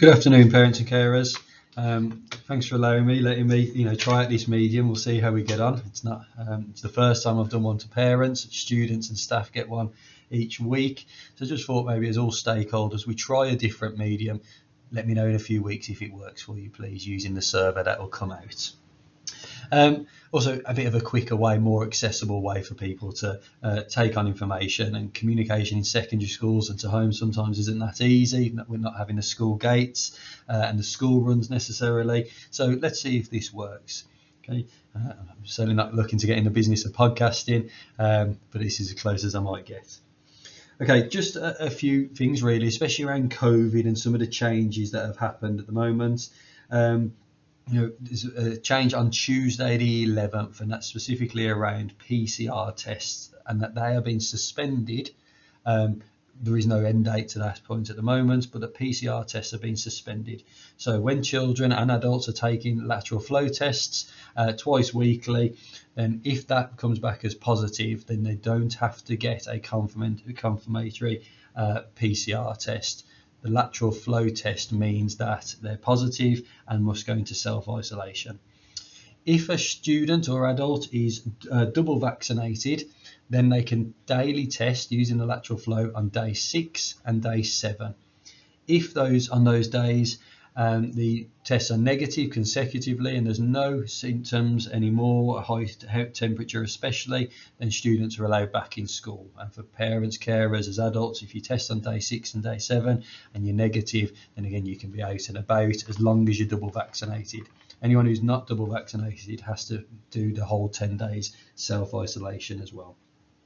Good afternoon, parents and carers. Thanks for letting me, try out this medium. We'll see how we get on. It's the first time I've done one to parents, students, and staff get one each week. So I just thought maybe as all stakeholders, we try a different medium. Let me know in a few weeks if it works for you, please, using the survey that will come out. Also, a bit of a quicker way, more accessible way for people to take on information, and communication in secondary schools and to home sometimes isn't that easy. We're not having the school gates and the school runs necessarily. So let's see if this works. Okay, I'm certainly not looking to get in the business of podcasting, but this is as close as I might get. Okay, just a few things really, especially around COVID and some of the changes that have happened at the moment. There's a change on Tuesday the 11th, and that's specifically around PCR tests, and that they are being suspended. There is no end date to that point at the moment, but the PCR tests have been suspended. So when children and adults are taking lateral flow tests twice weekly, then if that comes back as positive, then they don't have to get a confirmatory PCR test. The lateral flow test means that they're positive and must go into self-isolation. If a student or adult is double vaccinated, then they can daily test using the lateral flow on day 6 and day 7. If on those days the tests are negative consecutively and there's no symptoms anymore, a high temperature especially, then students are allowed back in school. And for parents, carers, as adults, if you test on day 6 and day 7 and you're negative, then again you can be out and about as long as you're double vaccinated. Anyone who's not double vaccinated has to do the whole 10 days self-isolation as well.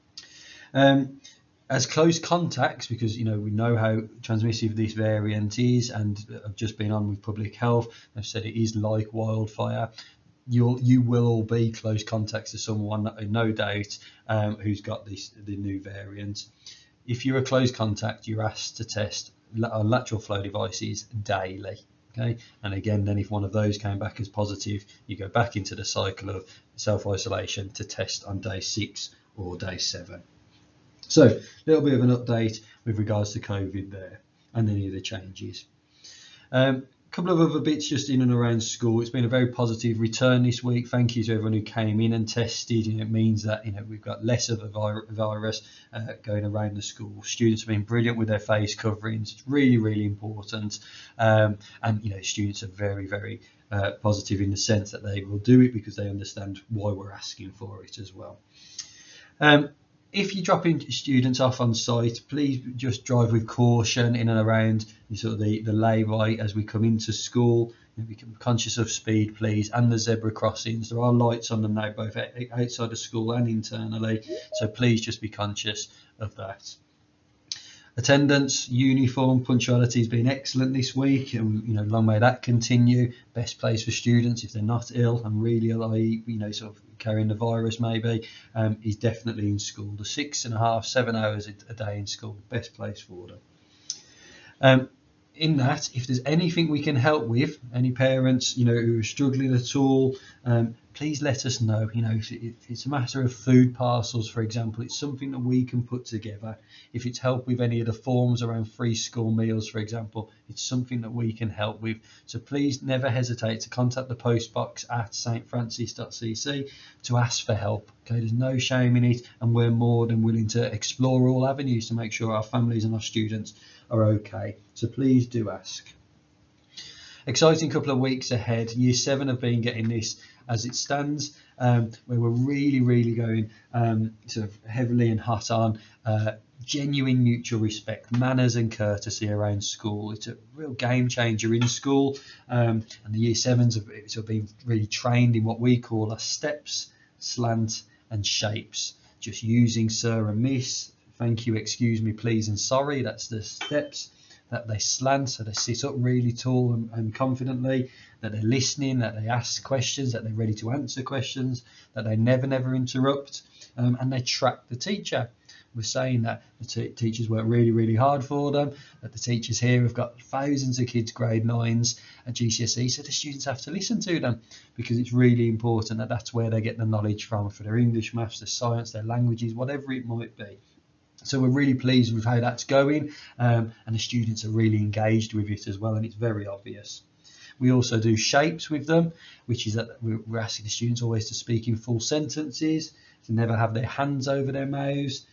As close contacts, because we know how transmissive this variant is, and I've just been on with Public Health, they've said it is like wildfire. You will all be close contacts to someone, no doubt, who's got the new variant. If you're a close contact, you're asked to test lateral flow devices daily. Okay, and again, then if one of those came back as positive, you go back into the cycle of self-isolation to test on day 6 or day 7. So a little bit of an update with regards to COVID there and any of the changes. A couple of other bits just in and around school. It's been a very positive return this week. Thank you to everyone who came in and tested. It means that we've got less of a virus going around the school. Students have been brilliant with their face coverings. It's really, really important. And students are very, very positive in the sense that they will do it because they understand why we're asking for it as well. If you're dropping students off on site, please just drive with caution in and around the lay-by as we come into school. Be conscious of speed, please, and the zebra crossings. There are lights on them now, both outside of school and internally, so please just be conscious of that. Attendance, uniform, punctuality has been excellent this week, and long may that continue. Best place for students if they're not ill and really ill, sort of carrying the virus maybe, is definitely in school. The 6.5, 7 hours a day in school, best place for them. In that, if there's anything we can help with, any parents who are struggling at all, please let us know. If it's a matter of food parcels, for example, it's something that we can put together. If it's help with any of the forms around free school meals, for example, it's something that we can help with. So please never hesitate to contact the postbox at stfrancis.cc to ask for help. Okay, there's no shame in it, and we're more than willing to explore all avenues to make sure our families and our students are okay. So please do ask. Exciting couple of weeks ahead. Year 7 have been getting this as it stands, where we're really going sort of heavily and hot on genuine mutual respect, manners and courtesy around school. It's a real game changer in school, and the Year 7s have been really trained in what we call our steps, slant and shapes. Just using sir and miss, thank you, excuse me, please and sorry. That's the steps. That they slant, so they sit up really tall and confidently, that they're listening, that they ask questions, that they're ready to answer questions, that they never interrupt, and they track the teacher. We're saying that the teachers work really hard for them, that the teachers here have got thousands of kids grade 9s at GCSE, so the students have to listen to them because it's really important that that's where they get the knowledge from for their English, maths, their science, their languages, whatever it might be. So we're really pleased with how that's going, and the students are really engaged with it as well, and it's very obvious. We also do shapes with them, which is that we're asking the students always to speak in full sentences, to never have their hands over their mouths,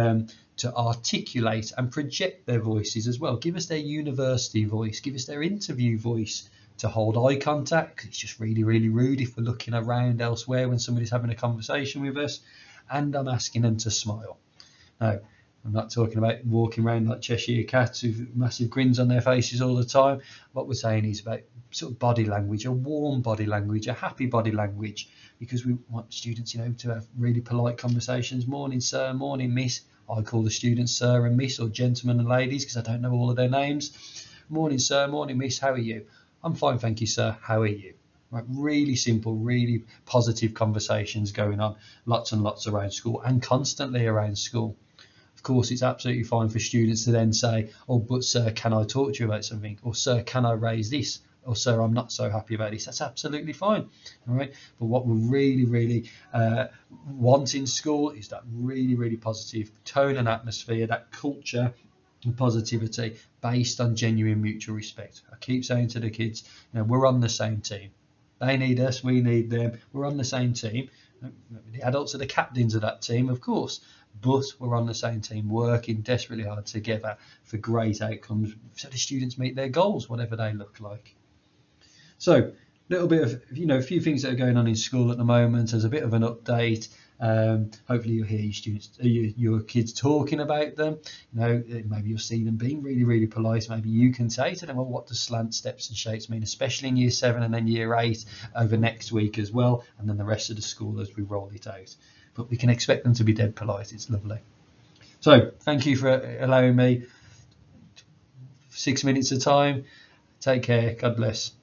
to articulate and project their voices as well. Give us their university voice, give us their interview voice, to hold eye contact. It's just really, really rude if we're looking around elsewhere when somebody's having a conversation with us. And I'm asking them to smile. Now, I'm not talking about walking around like Cheshire cats with massive grins on their faces all the time. What we're saying is about sort of body language, a warm body language, a happy body language, because we want students, to have really polite conversations. Morning, sir, morning, miss. I call the students sir and miss, or gentlemen and ladies, because I don't know all of their names. Morning, sir, morning, miss, how are you? I'm fine, thank you, sir. How are you? Right, really simple, really positive conversations going on, lots and lots around school, and constantly around school. Of course, it's absolutely fine for students to then say, oh, but sir, can I talk to you about something? Or sir, can I raise this? Or sir, I'm not so happy about this. That's absolutely fine. All right. But what we really, really want in school is that really, really positive tone and atmosphere, that culture and positivity based on genuine mutual respect. I keep saying to the kids, we're on the same team. They need us, we need them. We're on the same team. The adults are the captains of that team, of course, but we're on the same team, working desperately hard together for great outcomes so the students meet their goals, whatever they look like. So a little bit of, a few things that are going on in school at the moment as a bit of an update. Hopefully you'll hear your students, your kids talking about them. Maybe you'll see them being really, really polite. Maybe you can say to them, well, what does slant, steps and shapes mean, especially in year 7 and then year 8 over next week as well, and then the rest of the school as we roll it out. But we can expect them to be dead polite. It's lovely. So thank you for allowing me 6 minutes of time. Take care. God bless.